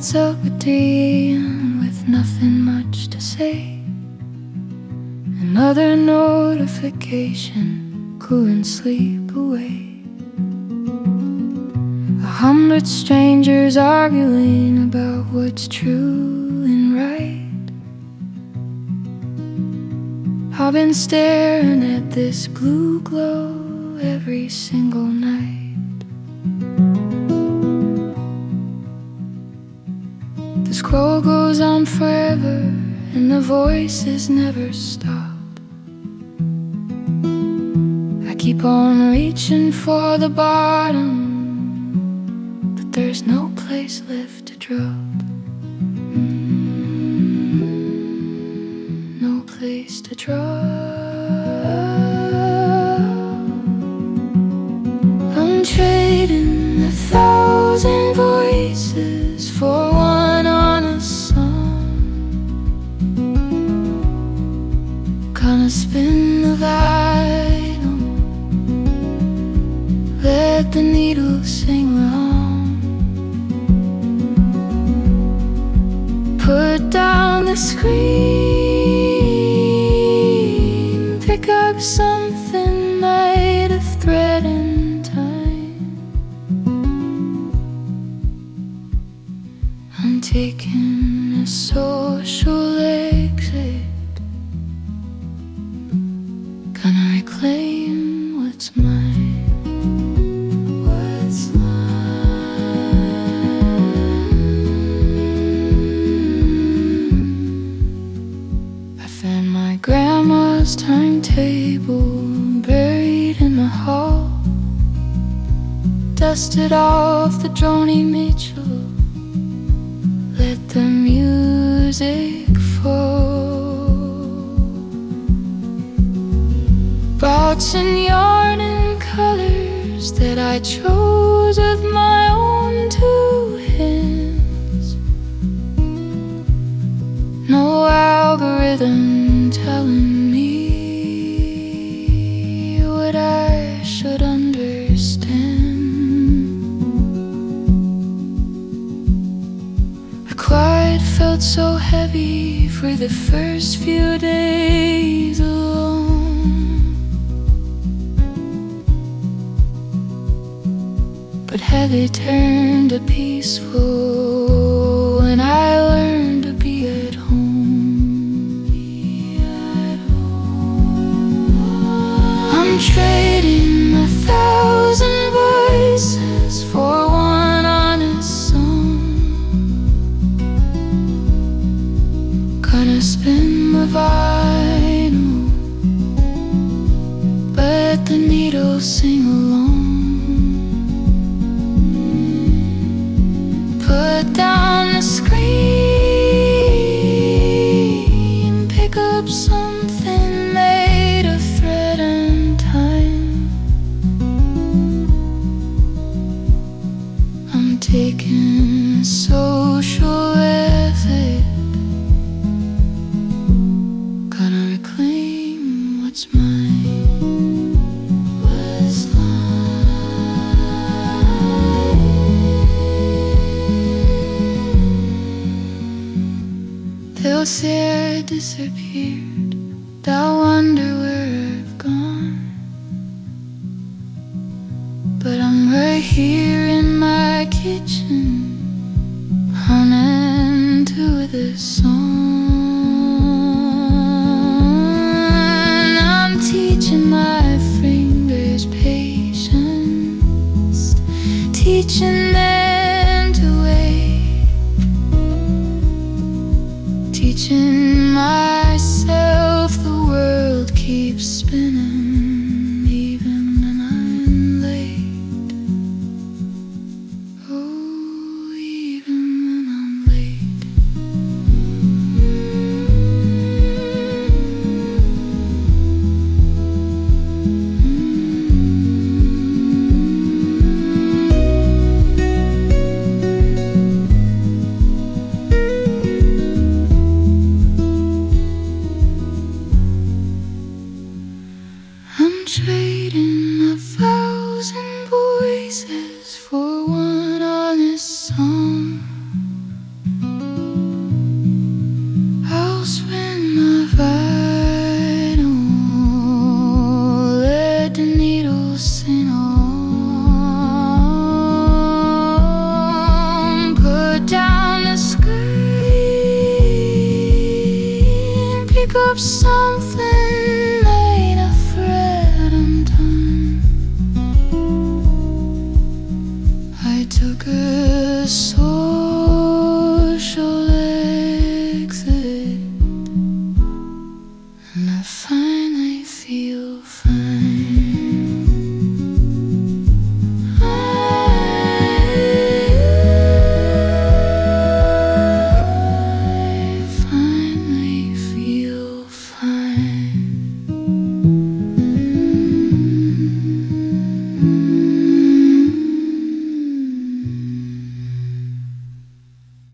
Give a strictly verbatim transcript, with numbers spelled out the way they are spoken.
nights of a day with nothing much to say. Another notification, couldn't sleep away. A hundred strangers arguing about what's true and right. I've been staring at this blue glow every single night. The scroll goes on forever and the voices never stop. I keep on reaching for the bottom, but there's no place left to drop. Mm, no place to drop. I'm trading a thousand voices for one honest song. Gonna spin the vinyl, let the needle sing along. Put down the screen, pick up something made of thread and time. I'm taking a social exit, gonna reclaim what's mine. What's mine? I found my grandma's timetable buried in the hall. Dusted off the Joni Mitchell, let the music fall. Brought in yarn and colors that I chose with my own two hands. No algorithm telling me what I should understand. The quiet felt so heavy for the first few days alone. But heavy turned to peaceful when I learned to be at home. Be at home. I'm trading a thousand voices for one honest song. Gonna spin the vinyl, let the needle sing along. Put down the screen, pick up something made of thread and time. I'm taking a social effort, gonna reclaim what's mine. What's mine? They'll say I disappeared, they'll wonder where I've gone. But I'm right here in my kitchen, humming to this song. I'm teaching my fingers patience, teaching them to wait, teaching myself the world keeps spinning even when I'm late. Oh, even when I'm late. up something